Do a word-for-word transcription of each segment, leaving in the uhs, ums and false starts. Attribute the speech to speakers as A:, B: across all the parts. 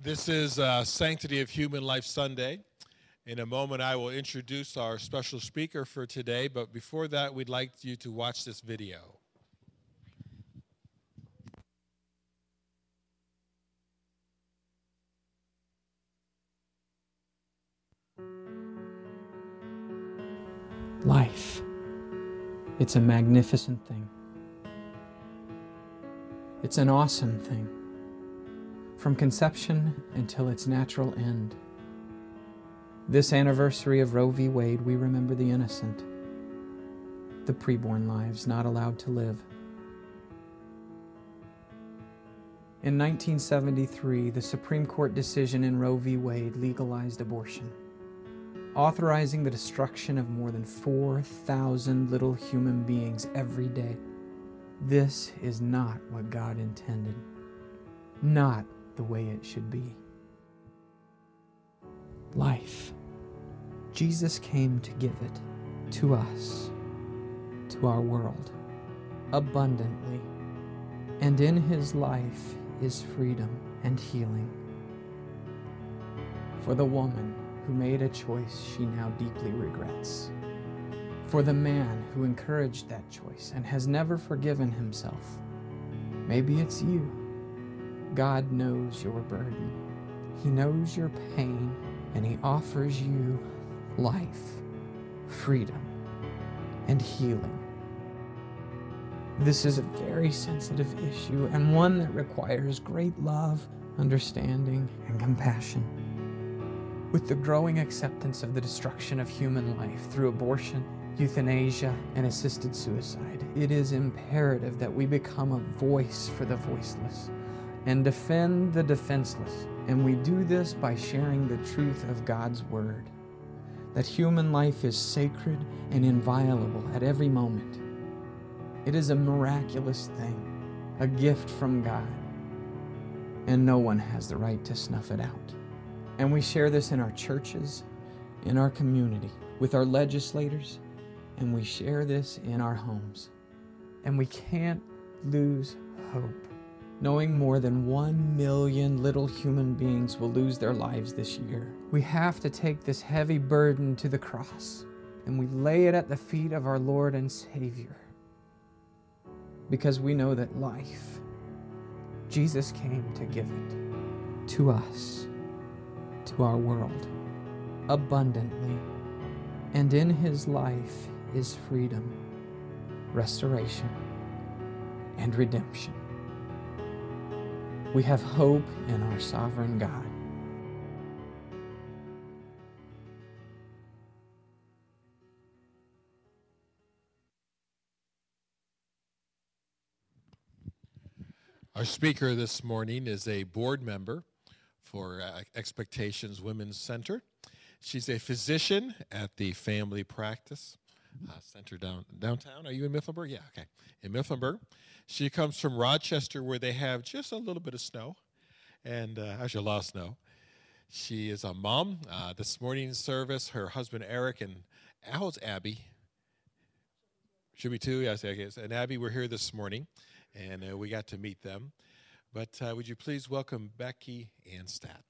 A: This is uh, Sanctity of Human Life Sunday. In a moment, I will introduce our special speaker for today, but before that, we'd like you to watch this video.
B: Life. It's a magnificent thing. It's an awesome thing. From conception until its natural end. This anniversary of Roe v. Wade, we remember the innocent, the preborn lives not allowed to live. In nineteen seventy-three, the Supreme Court decision in Roe v. Wade legalized abortion, authorizing the destruction of more than four thousand little human beings every day. This is not what God intended, not the way it should be. Life. Jesus came to give it to us, to our world, abundantly. And in his life is freedom and healing. For the woman who made a choice she now deeply regrets. For the man who encouraged that choice and has never forgiven himself. Maybe it's you. God knows your burden. He knows your pain, and he offers you life, freedom, and healing. This is a very sensitive issue and one that requires great love, understanding, and compassion. With the growing acceptance of the destruction of human life through abortion, euthanasia, and assisted suicide, it is imperative that we become a voice for the voiceless and defend the defenseless. And we do this by sharing the truth of God's Word, that human life is sacred and inviolable at every moment. It is a miraculous thing, a gift from God, and no one has the right to snuff it out. And we share this in our churches, in our community, with our legislators, and we share this in our homes. And we can't lose hope, knowing more than one million little human beings will lose their lives this year. We have to take this heavy burden to the cross, and we lay it at the feet of our Lord and Savior, because we know that life, Jesus came to give it to us, to our world, abundantly. And in his life is freedom, restoration, and redemption. We have hope in our sovereign God.
A: Our speaker this morning is a board member for uh, Expectations Women's Center. She's a physician at the Family Practice uh, Center down, downtown. Are you in Mifflinburg? Yeah, okay. In Mifflinburg. She comes from Rochester, where they have just a little bit of snow, and uh, actually a lot of snow. She is a mom. Uh, this morning's service, her husband Eric and how's Abby? Should be two, yes, I guess. And Abby, we're here this morning, and uh, we got to meet them. But uh, would you please welcome Becky Anstat?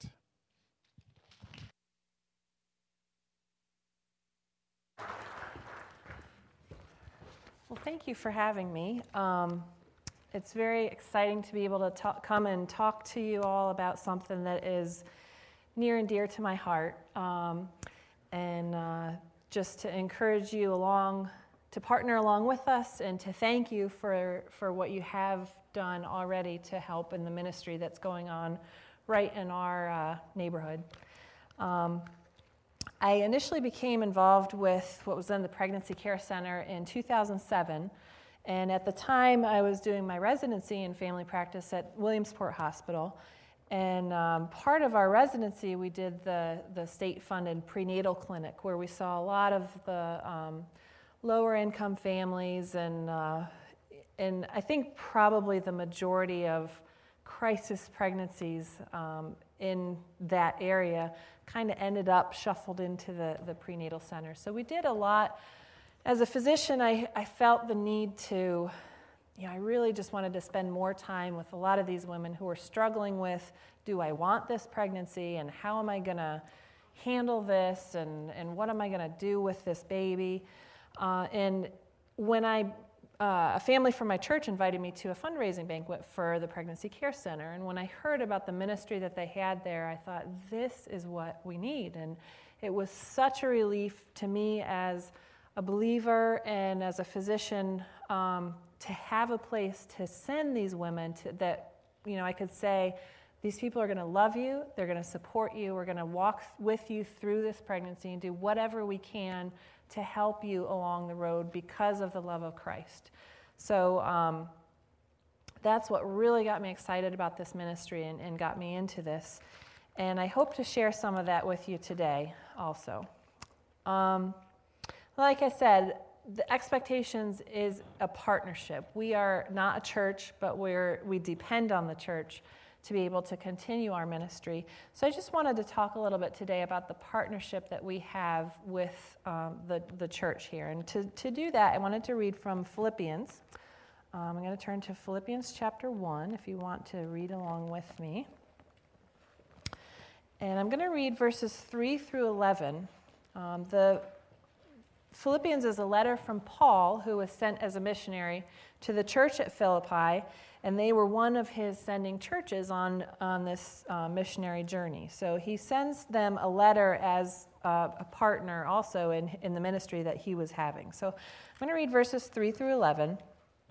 C: Well, thank you for having me. Um, it's very exciting to be able to talk, come and talk to you all about something that is near and dear to my heart, um, and uh, just to encourage you along, to partner along with us, and to thank you for, for what you have done already to help in the ministry that's going on right in our uh, neighborhood. Um, I initially became involved with what was then the Pregnancy Care Center in two thousand seven, and at the time I was doing my residency in family practice at Williamsport Hospital, and um, part of our residency we did the, the state-funded prenatal clinic, where we saw a lot of the um, lower income families, and, uh, and I think probably the majority of crisis pregnancies um, in that area kind of ended up shuffled into the, the prenatal center. So we did a lot. As a physician, I, I felt the need to you know, I really just wanted to spend more time with a lot of these women who are struggling with, do I want this pregnancy, and how am I going to handle this, and, and what am I going to do with this baby? Uh, and when I, uh, a family from my church invited me to a fundraising banquet for the Pregnancy Care Center, and when I heard about the ministry that they had there, I thought, this is what we need. And it was such a relief to me as a believer and as a physician um, to have a place to send these women to, that, you know, I could say, these people are going to love you, they're going to support you, we're going to walk with you through this pregnancy and do whatever we can to help you along the road because of the love of Christ. So um, that's what really got me excited about this ministry and, and got me into this. And I hope to share some of that with you today also. Um, like I said, the Expectations is a partnership. We are not a church, but we're, we depend on the church to be able to continue our ministry. So I just wanted to talk a little bit today about the partnership that we have with um, the, the church here. And to, to do that, I wanted to read from Philippians. Um, I'm going to turn to Philippians chapter one if you want to read along with me. And I'm going to read verses three through eleven. Um, the Philippians is a letter from Paul, who was sent as a missionary to the church at Philippi, and they were one of his sending churches on, on this uh, missionary journey. So he sends them a letter as uh, a partner also in, in the ministry that he was having. So I'm going to read verses three through eleven.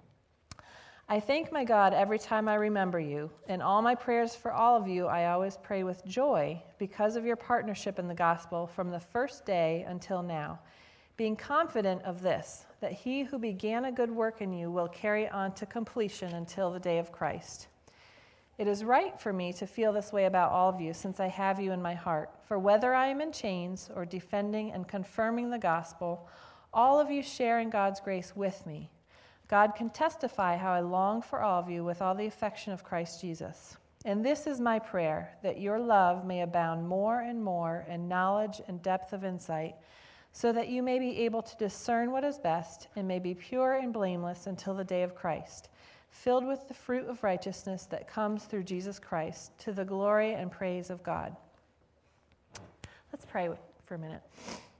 C: I thank my God every time I remember you. In all my prayers for all of you, I always pray with joy because of your partnership in the gospel from the first day until now, being confident of this, that he who began a good work in you will carry it on to completion until the day of Christ. It is right for me to feel this way about all of you, since I have you in my heart. For whether I am in chains or defending and confirming the gospel, all of you share in God's grace with me. God can testify how I long for all of you with all the affection of Christ Jesus. And this is my prayer, that your love may abound more and more in knowledge and depth of insight, so that you may be able to discern what is best and may be pure and blameless until the day of Christ, filled with the fruit of righteousness that comes through Jesus Christ, to the glory and praise of God. Let's pray for a minute.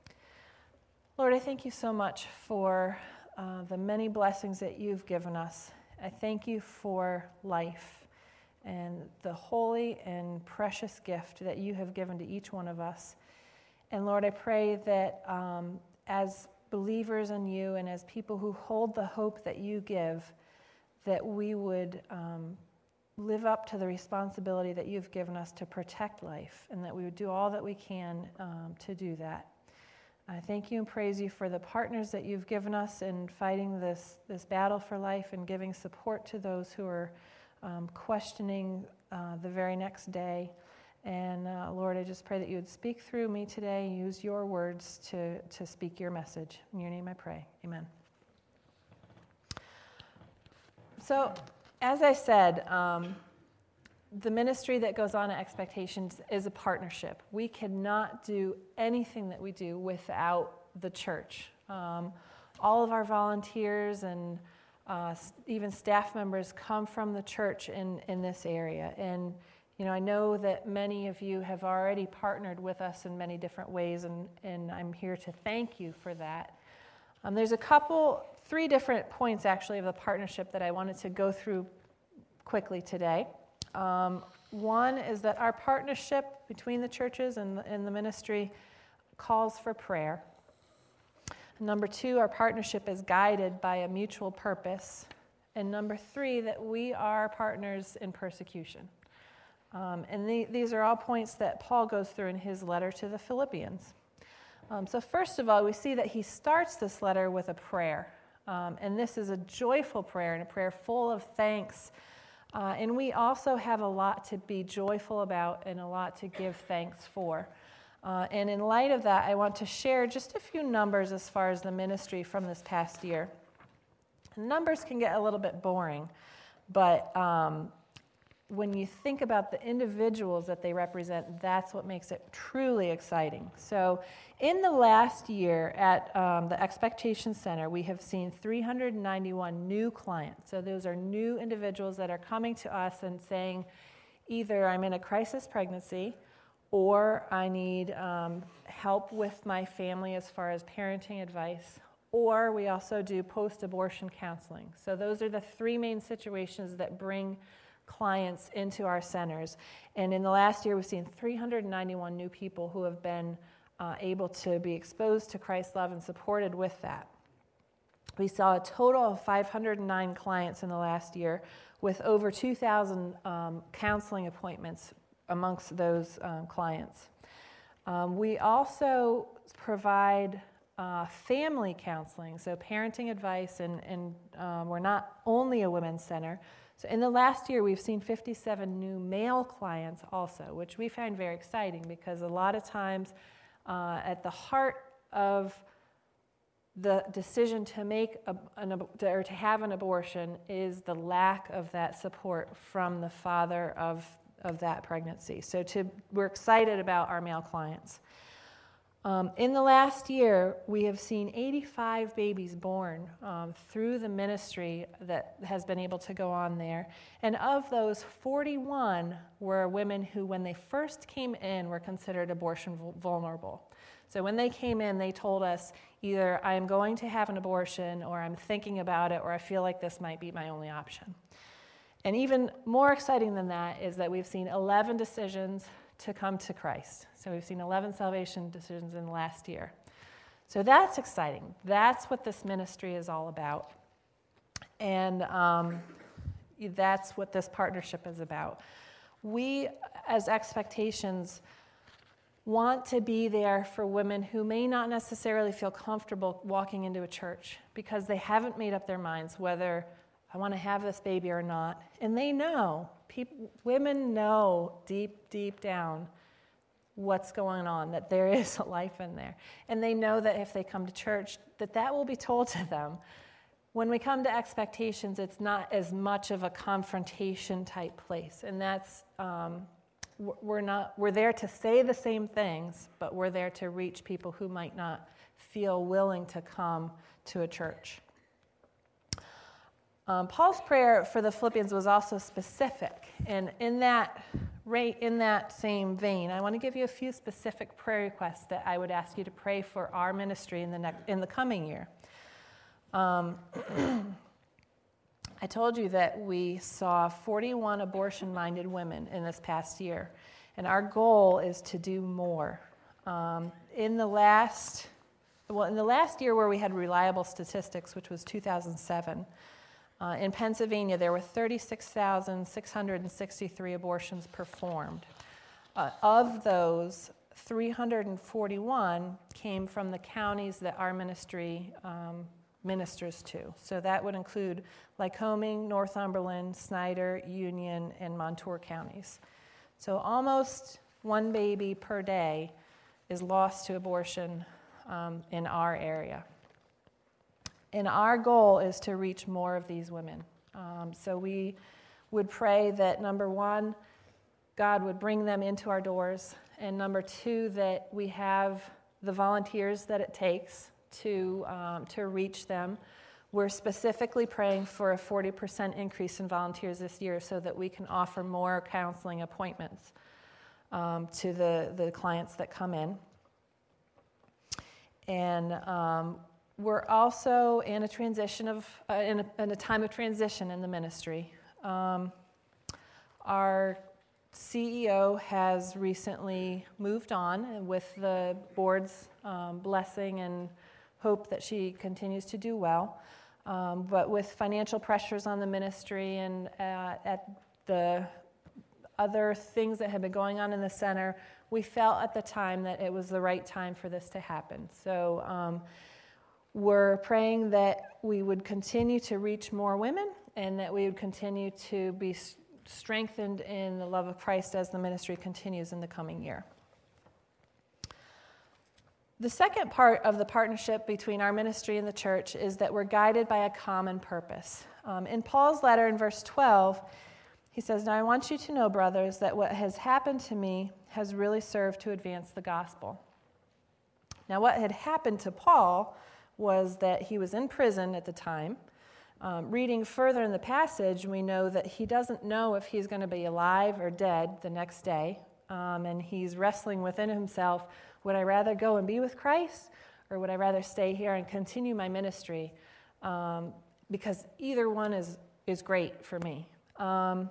C: Lord, I thank you so much for uh, the many blessings that you've given us. I thank you for life and the holy and precious gift that you have given to each one of us. And Lord, I pray that um, as believers in you and as people who hold the hope that you give, that we would um, live up to the responsibility that you've given us to protect life, and that we would do all that we can um, to do that. I thank you and praise you for the partners that you've given us in fighting this, this battle for life and giving support to those who are um, questioning uh, the very next day. And uh, Lord, I just pray that you would speak through me today, use your words to, to speak your message. In your name I pray, amen. So, as I said, um, the ministry that goes on at Expectations is a partnership. We cannot do anything that we do without the church. Um, all of our volunteers and uh, even staff members come from the church in, in this area. And you know, I know that many of you have already partnered with us in many different ways, and, and I'm here to thank you for that. Um, there's a couple, three different points actually of the partnership that I wanted to go through quickly today. Um, one is that our partnership between the churches and the, and the ministry calls for prayer. Number two, our partnership is guided by a mutual purpose. And number three, that we are partners in persecution. Um, and the, these are all points that Paul goes through in his letter to the Philippians. Um, so first of all, we see that he starts this letter with a prayer. Um, and this is a joyful prayer and a prayer full of thanks. Uh, and we also have a lot to be joyful about and a lot to give thanks for. Uh, and in light of that, I want to share just a few numbers as far as the ministry from this past year. Numbers can get a little bit boring, but um, when you think about the individuals that they represent, that's what makes it truly exciting. So in the last year at um, the Expectation Center, we have seen three hundred ninety-one new clients. So those are new individuals that are coming to us and saying, either I'm in a crisis pregnancy, or I need um, help with my family as far as parenting advice, or we also do post-abortion counseling. So those are the three main situations that bring clients into our centers. And in the last year, we've seen three hundred ninety-one new people who have been uh, able to be exposed to Christ's love and supported with that. We saw a total of five hundred nine clients in the last year, with over two thousand um, counseling appointments amongst those um, clients. Um, we also provide uh, family counseling, so parenting advice, and, and um, we're not only a women's center. So in the last year, we've seen fifty-seven new male clients also, which we find very exciting, because a lot of times uh, at the heart of the decision to make a, an, or to have an abortion is the lack of that support from the father of, of that pregnancy. So to, we're excited about our male clients. Um, in the last year, we have seen eighty-five babies born um, through the ministry that has been able to go on there. And of those, forty-one were women who, when they first came in, were considered abortion vulnerable. So when they came in, they told us, either I'm going to have an abortion, or I'm thinking about it, or I feel like this might be my only option. And even more exciting than that is that we've seen eleven decisions to come to Christ. So we've seen eleven salvation decisions in the last year. So that's exciting. That's what this ministry is all about. And um, that's what this partnership is about. We, as Expectations, want to be there for women who may not necessarily feel comfortable walking into a church because they haven't made up their minds whether I want to have this baby or not. And they know, people, women know deep, deep down what's going on, that there is a life in there. And they know that if they come to church, that that will be told to them. When we come to Expectations, it's not as much of a confrontation type place. And that's, um, we're not, we're there to say the same things, but we're there to reach people who might not feel willing to come to a church. Um, Paul's prayer for the Philippians was also specific, and in that right in that same vein, I want to give you a few specific prayer requests that I would ask you to pray for our ministry in the next, in the coming year. Um, I told you that we saw forty-one abortion-minded women in this past year, and our goal is to do more. Um, in the last, well, in the last year where we had reliable statistics, which was two thousand seven. Uh, in Pennsylvania, there were thirty-six thousand six hundred sixty-three abortions performed. Uh, of those, three hundred forty-one came from the counties that our ministry um, ministers to. So that would include Lycoming, Northumberland, Snyder, Union, and Montour counties. So almost one baby per day is lost to abortion um, in our area. And our goal is to reach more of these women. Um, so we would pray that, number one, God would bring them into our doors, and number two, that we have the volunteers that it takes to, um, to reach them. We're specifically praying for a forty percent increase in volunteers this year so that we can offer more counseling appointments um, to the, the clients that come in. And um, we're also in a transition of, uh, in, a, in a time of transition in the ministry. Um, our C E O has recently moved on, and with the board's um, blessing and hope that she continues to do well. Um, but with financial pressures on the ministry and uh, at the other things that had been going on in the center, we felt at the time that it was the right time for this to happen. So. Um, We're praying that we would continue to reach more women and that we would continue to be strengthened in the love of Christ as the ministry continues in the coming year. The second part of the partnership between our ministry and the church is that we're guided by a common purpose. Um, in Paul's letter in verse twelve, He says, "Now I want you to know, brothers, that what has happened to me has really served to advance the gospel." Now, what had happened to Paul was that he was in prison at the time. Um, reading further in the passage, we know that he doesn't know if he's going to be alive or dead the next day. Um, and he's wrestling within himself, would I rather go and be with Christ, or would I rather stay here and continue my ministry? Um, because either one is, is great for me. Um,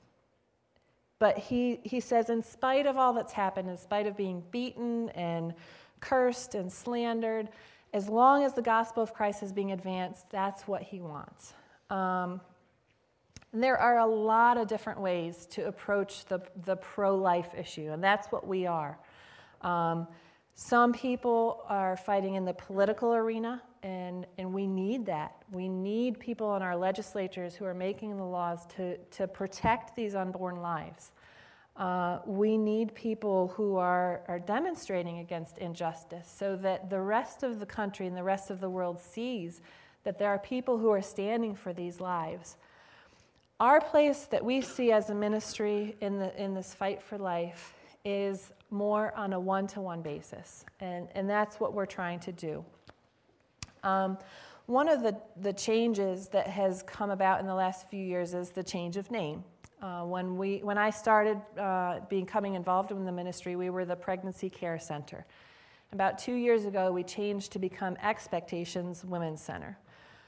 C: but he, he says, in spite of all that's happened, in spite of being beaten and cursed and slandered, as long as the gospel of Christ is being advanced, that's what he wants. Um, and there are a lot of different ways to approach the, the pro-life issue, and that's what we are. Um, some people are fighting in the political arena, and, and we need that. We need people in our legislatures who are making the laws to, to protect these unborn lives. Uh, we need people who are, are demonstrating against injustice so that the rest of the country and the rest of the world sees that there are people who are standing for these lives. Our place that we see as a ministry in, the, in this fight for life is more on a one-to-one basis, and, and that's what we're trying to do. Um, one of the, the changes that has come about in the last few years is the change of name. Uh, when we, when I started uh, becoming involved in the ministry, we were the Pregnancy Care Center. About two years ago, we changed to become Expectations Women's Center.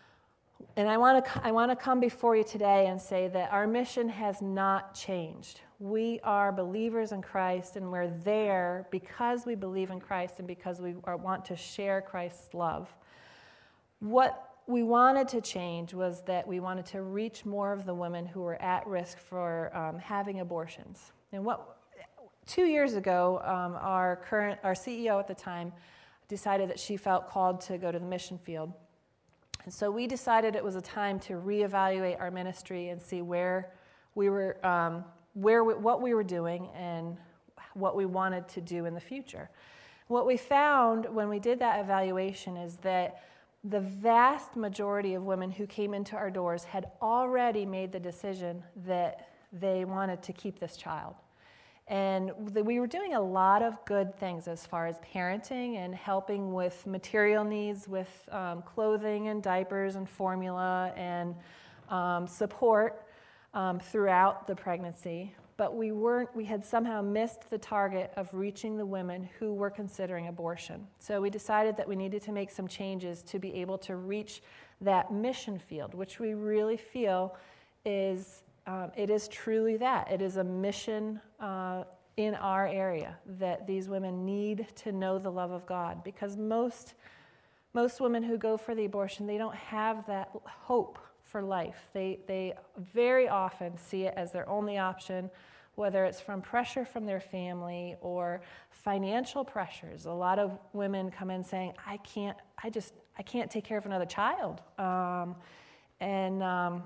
C: And I want to I want to come before you today and say that our mission has not changed. We are believers in Christ, and we're there because we believe in Christ and because we are, want to share Christ's love. What we wanted to change was that we wanted to reach more of the women who were at risk for um, having abortions. And what two years ago, um, our current our C E O at the time decided that she felt called to go to the mission field. And so we decided it was a time to reevaluate our ministry and see where we were, um, where we, what we were doing and what we wanted to do in the future. What we found when we did that evaluation is that the vast majority of women who came into our doors had already made the decision that they wanted to keep this child. And we were doing a lot of good things as far as parenting and helping with material needs, with um, clothing and diapers and formula and um, support um, throughout the pregnancy. But we weren't, we had somehow missed the target of reaching the women who were considering abortion. So we decided that we needed to make some changes to be able to reach that mission field, which we really feel is Um, it is truly that. It is a mission uh, in our area that these women need to know the love of God, because most, most women who go for the abortion, they don't have that hope for life. They, they very often see it as their only option, whether it's from pressure from their family or financial pressures. A lot of women come in saying, I can't, I just, I can't take care of another child. Um, and... Um,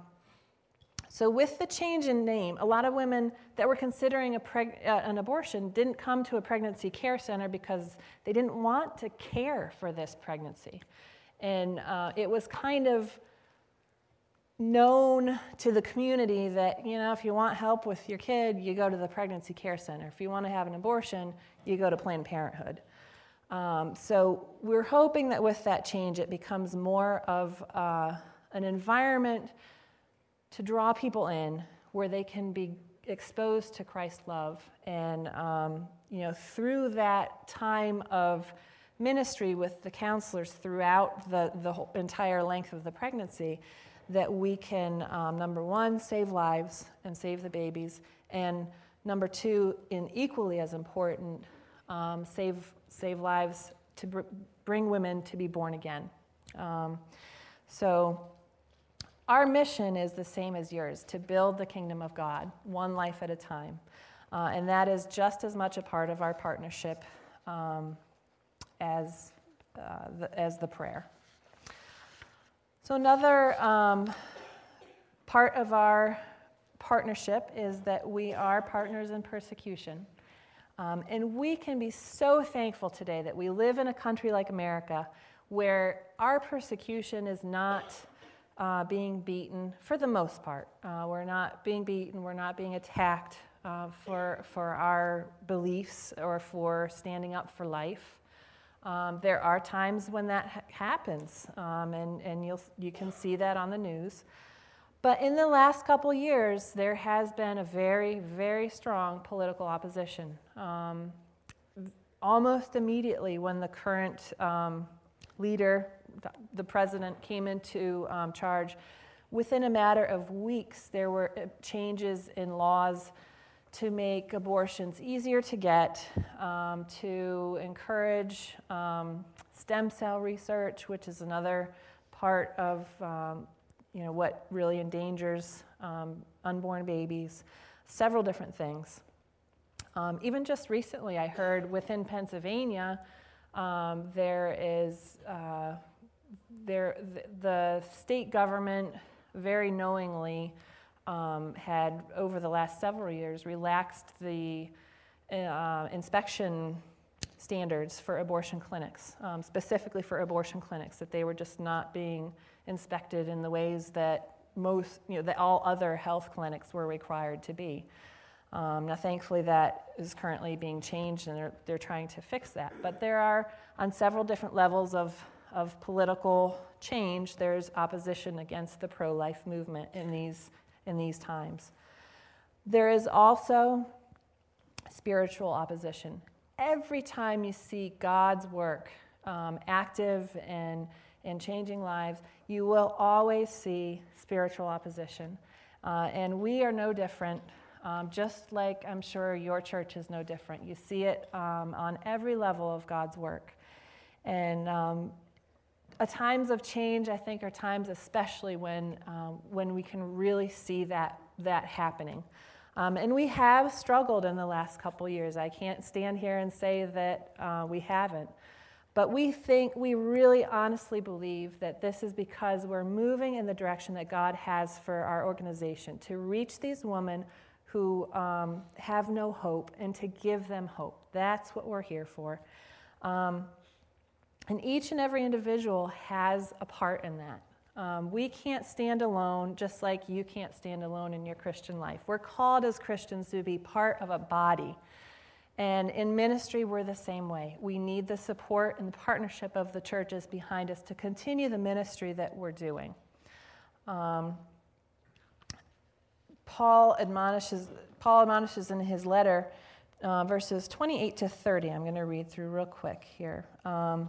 C: So with the change in name, a lot of women that were considering a preg- uh, an abortion didn't come to a pregnancy care center because they didn't want to care for this pregnancy. And uh, it was kind of known to the community that, you know, if you want help with your kid, you go to the pregnancy care center. If you want to have an abortion, you go to Planned Parenthood. Um, so we're hoping that with that change, it becomes more of uh, an environment to draw people in where they can be exposed to Christ's love. And, um, you know, through that time of ministry with the counselors throughout the, the whole entire length of the pregnancy, that we can, um, number one, save lives and save the babies, and number two, and equally as important, um, save, save lives to br- bring women to be born again. Um, so, Our mission is the same as yours, to build the kingdom of God, one life at a time. Uh, and that is just as much a part of our partnership um, as, uh, the, as the prayer. So another um, part of our partnership is that we are partners in persecution. Um, and we can be so thankful today that we live in a country like America where our persecution is not uh, being beaten for the most part. Uh, we're not being beaten, we're not being attacked uh, for, for our beliefs or for standing up for life. Um, there are times when that ha- happens, um, and, and you'll, you can see that on the news. But in the last couple years, there has been a very, very strong political opposition. Um, almost immediately when the current um, leader, the president, came into um, charge, within a matter of weeks, there were changes in laws to make abortions easier to get, um, to encourage um, stem cell research, which is another part of um, you know, what really endangers um, unborn babies, several different things. Um, even just recently, I heard within Pennsylvania, um, there is, uh, there, the, the state government very knowingly um, had, over the last several years, relaxed the uh, inspection standards for abortion clinics, um, specifically for abortion clinics, that they were just not being inspected in the ways that most, you know, that all other health clinics were required to be. Um, now, thankfully, that is currently being changed, and they're, they're trying to fix that. But there are, on several different levels of, of political change, there's opposition against the pro-life movement in these, in these times. There is also spiritual opposition. Every time you see God's work um, active and, and changing lives, you will always see spiritual opposition. Uh, and we are no different, um, just like I'm sure your church is no different. You see it um, on every level of God's work. And um, at times of change, I think, are times especially when, um, when we can really see that, that happening. Um, and we have struggled in the last couple years. I can't stand here and say that uh, we haven't. But we think, we really honestly believe that this is because we're moving in the direction that God has for our organization, to reach these women who um, have no hope and to give them hope. That's what we're here for. Um, and each and every individual has a part in that. Um, we can't stand alone, just like you can't stand alone in your Christian life. We're called as Christians to be part of a body. And in ministry, we're the same way. We need the support and the partnership of the churches behind us to continue the ministry that we're doing. Um, Paul admonishes, Paul admonishes in his letter, uh, verses twenty-eight to thirty. I'm going to read through real quick here. Um,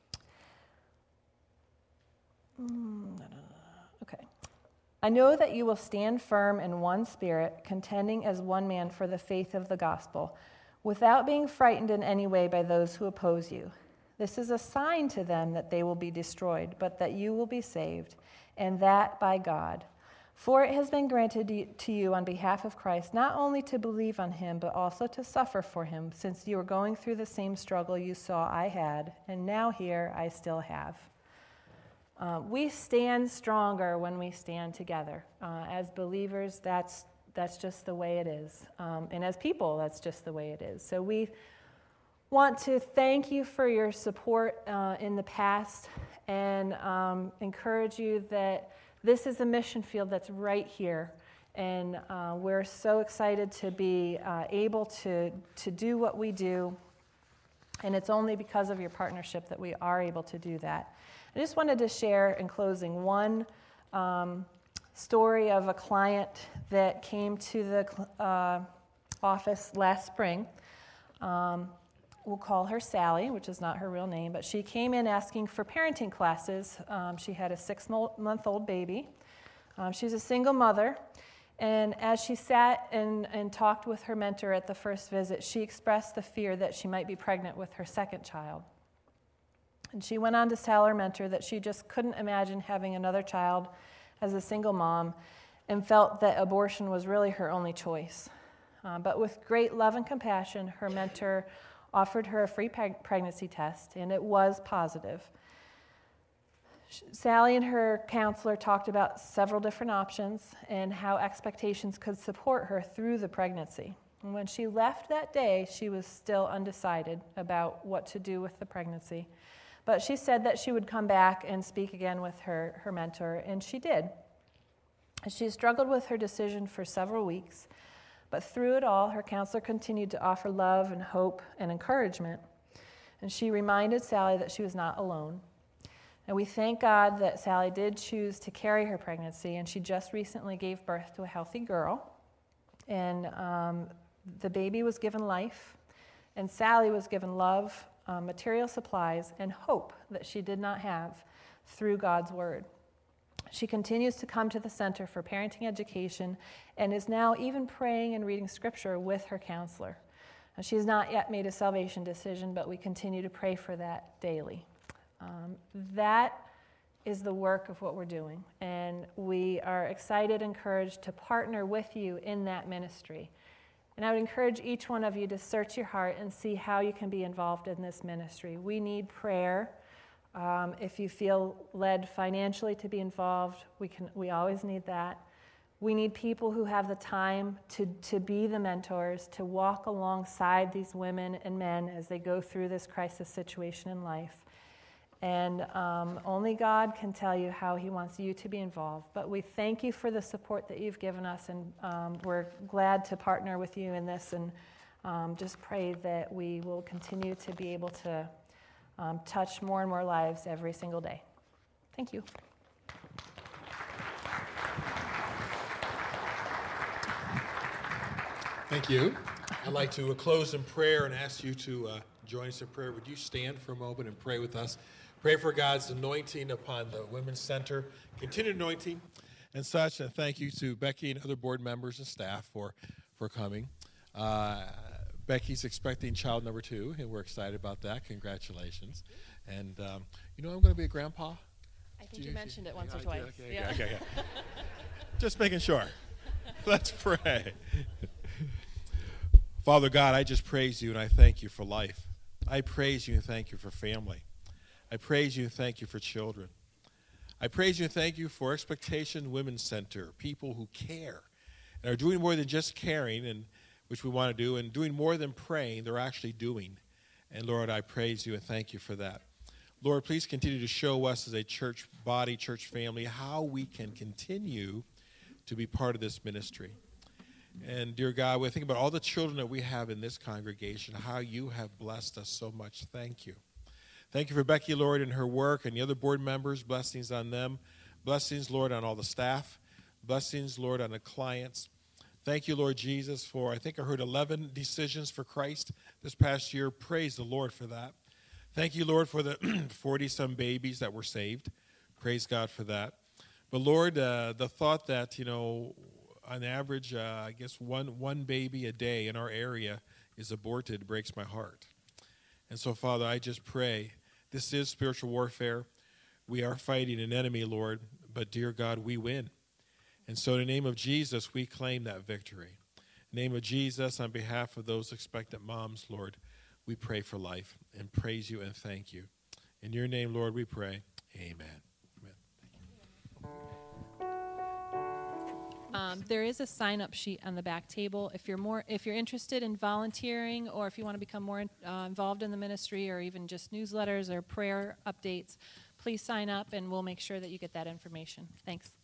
C: okay. I know that you will stand firm in one spirit, contending as one man for the faith of the gospel, without being frightened in any way by those who oppose you. This is a sign to them that they will be destroyed, but that you will be saved, and that by God. For it has been granted to you on behalf of Christ not only to believe on him, but also to suffer for him, since you are going through the same struggle you saw I had, and now here I still have. Uh, we stand stronger when we stand together. Uh, as believers, that's That's just the way it is. Um, and as people, that's just the way it is. So we want to thank you for your support uh, in the past and um, encourage you that this is a mission field that's right here. And uh, we're so excited to be uh, able to, to do what we do. And it's only because of your partnership that we are able to do that. I just wanted to share in closing one um, story of a client that came to the uh, office last spring. Um, we'll call her Sally, which is not her real name, but she came in asking for parenting classes. Um, she had a six-month-old baby. Um, she's a single mother, and as she sat and, and talked with her mentor at the first visit, she expressed the fear that she might be pregnant with her second child. And she went on to tell her mentor that she just couldn't imagine having another child as a single mom, and felt that abortion was really her only choice. Uh, but with great love and compassion, her mentor offered her a free preg- pregnancy test, and it was positive. Sally and her counselor talked about several different options and how expectations could support her through the pregnancy. And when she left that day, she was still undecided about what to do with the pregnancy. But she said that she would come back and speak again with her, her mentor, and she did. She struggled with her decision for several weeks, but through it all, her counselor continued to offer love and hope and encouragement. And she reminded Sally that she was not alone. And we thank God that Sally did choose to carry her pregnancy, and she just recently gave birth to a healthy girl. And um, the baby was given life, and Sally was given love, uh, material supplies, and hope that she did not have through God's word. She continues to come to the Center for Parenting Education and is now even praying and reading scripture with her counselor. Now, she has not yet made a salvation decision, but we continue to pray for that daily. Um, that is the work of what we're doing, and we are excited, encouraged to partner with you in that ministry. And I would encourage each one of you to search your heart and see how you can be involved in this ministry. We need prayer. Um, if you feel led financially to be involved, we can. We always need that. We need people who have the time to, to be the mentors, to walk alongside these women and men as they go through this crisis situation in life. And um, only God can tell you how he wants you to be involved. But we thank you for the support that you've given us, and um, we're glad to partner with you in this, and um, just pray that we will continue to be able to um, touch more and more lives every single day. Thank you.
A: Thank you. I'd like to close in prayer and ask you to uh, join us in prayer. Would you stand for a moment and pray with us? Pray for God's anointing upon the Women's Center, continued anointing and such. And thank you to Becky and other board members and staff for, for coming. Uh, Becky's expecting child number two, and we're excited about that. Congratulations. And um, you know, I'm going to be a grandpa.
D: I think you, you mentioned it once yeah, or twice.
A: Okay,
D: yeah.
A: okay, okay, okay. Just making sure. Let's pray. Father God, I just praise you and I thank you for life. I praise you and thank you for family. I praise you and thank you for children. I praise you and thank you for Expectation Women's Center, people who care and are doing more than just caring, and which we want to do, and doing more than praying, they're actually doing. And Lord, I praise you and thank you for that. Lord, please continue to show us as a church body, church family, how we can continue to be part of this ministry. And dear God, we think about all the children that we have in this congregation, how you have blessed us so much. Thank you. Thank you for Becky, Lord, and her work, and the other board members. Blessings on them. Blessings, Lord, on all the staff. Blessings, Lord, on the clients. Thank you, Lord Jesus, for, I think I heard eleven decisions for Christ this past year. Praise the Lord for that. Thank you, Lord, for the forty-some babies that were saved. Praise God for that. But, Lord, uh, the thought that, you know, on average, uh, I guess one, one baby a day in our area is aborted breaks my heart. And so, Father, I just pray, this is spiritual warfare. We are fighting an enemy, Lord, but, dear God, we win. And so in the name of Jesus, we claim that victory. In the name of Jesus, on behalf of those expectant moms, Lord, we pray for life and praise you and thank you. In your name, Lord, we pray. Amen.
D: Um, there is a sign-up sheet on the back table. If you're more, if you're interested in volunteering, or if you want to become more uh, involved in the ministry, or even just newsletters or prayer updates, please sign up, and we'll make sure that you get that information. Thanks.